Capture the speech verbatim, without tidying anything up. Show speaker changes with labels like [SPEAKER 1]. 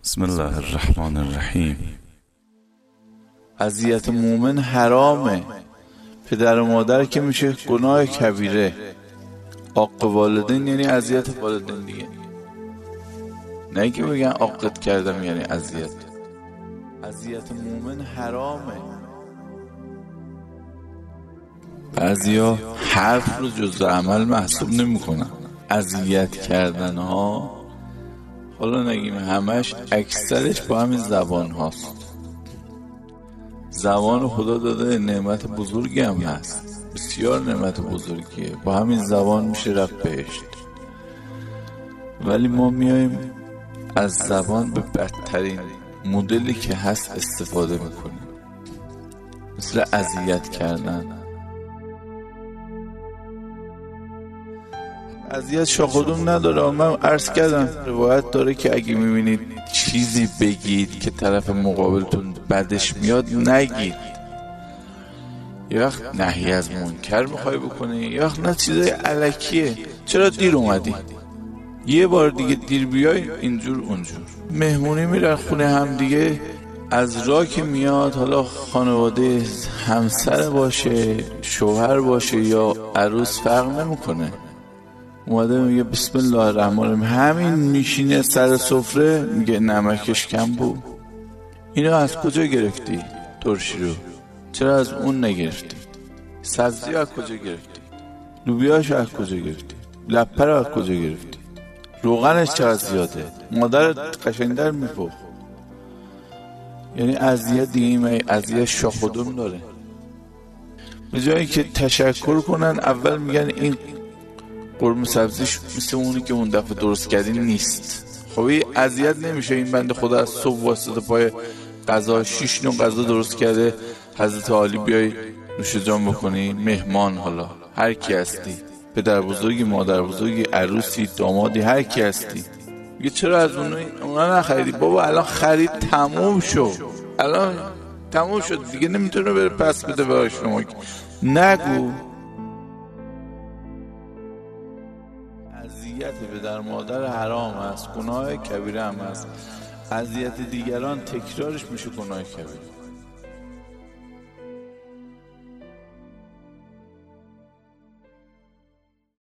[SPEAKER 1] بسم الله الرحمن الرحیم. اذیت مومن حرامه. پدر و مادر که میشه گناه کبیره. عاق والدین یعنی اذیت والدین دیگه، نه که بگن عاقت کردم یعنی اذیت. اذیت مومن حرامه. بعضیا حرف رو جزء عمل محسوب نمیکنن. اذیت کردن ها، حالا نگیم همش، اکثرش با همین زبان هاست. زبان خدا داده نعمت بزرگی هم هست، بسیار نعمت بزرگیه، با همین زبان میشه رفت بهشت. ولی ما میایم از زبان به بدترین مدلی که هست استفاده میکنیم، مثل اذیت کردن. اذیت شاخدوم نداره. من عرض کردم روایت داره که اگه میبینید چیزی بگید که طرف مقابلتون بدش میاد نگید. یه وقت نهی از منکر میخوای بکنی، یه وقت نه چیزای الکیه. چرا دیر اومدی؟ یه بار دیگه دیر بیای اینجور اونجور. مهمونی میرن خونه هم دیگه، از راه که میاد، حالا خانواده همسر باشه، شوهر باشه یا عروس، فرق نمیکنه، اومده میگه بسم الله الرحمن الرحیم، همین میشینه سر سفره میگه نمکش کم بود. اینو از کجا گرفتی؟ ترشی رو چرا از اون نگرفتی؟ سبزی از کجا گرفتی؟ لوبیاش از کجا گرفتی؟ لپه رو از کجا گرفتی؟ روغنش چقدر زیاده؟ مادرت قشنگ‌تر میپخت. یعنی اذیت دیگه، اذیت شاخدوم داره. به جایی که تشکر کنن اول میگن این قرمه سبزیش مثل اونی که اون دفعه درست کردین نیست. خب این اذیت نمیشه؟ این بنده خدا از صبح واسطه پای غذا شش نوع غذا درست کرده، حضرت عالی بیای نوش جان بکنی؟ مهمان، حالا هر کی هستی، پدر بزرگی، مادر بزرگی، عروسی، دامادی، هر کی هستی، میگه چرا از اون اونا نخریدی؟ بابا الان خرید تموم شد، الان تموم شد دیگه، نمیتونه بره پس بده به شما. نگو. اذیت پدر مادر حرام است، گناه کبیره هم است. اذیت دیگران تکرارش میشه گناه کبیره.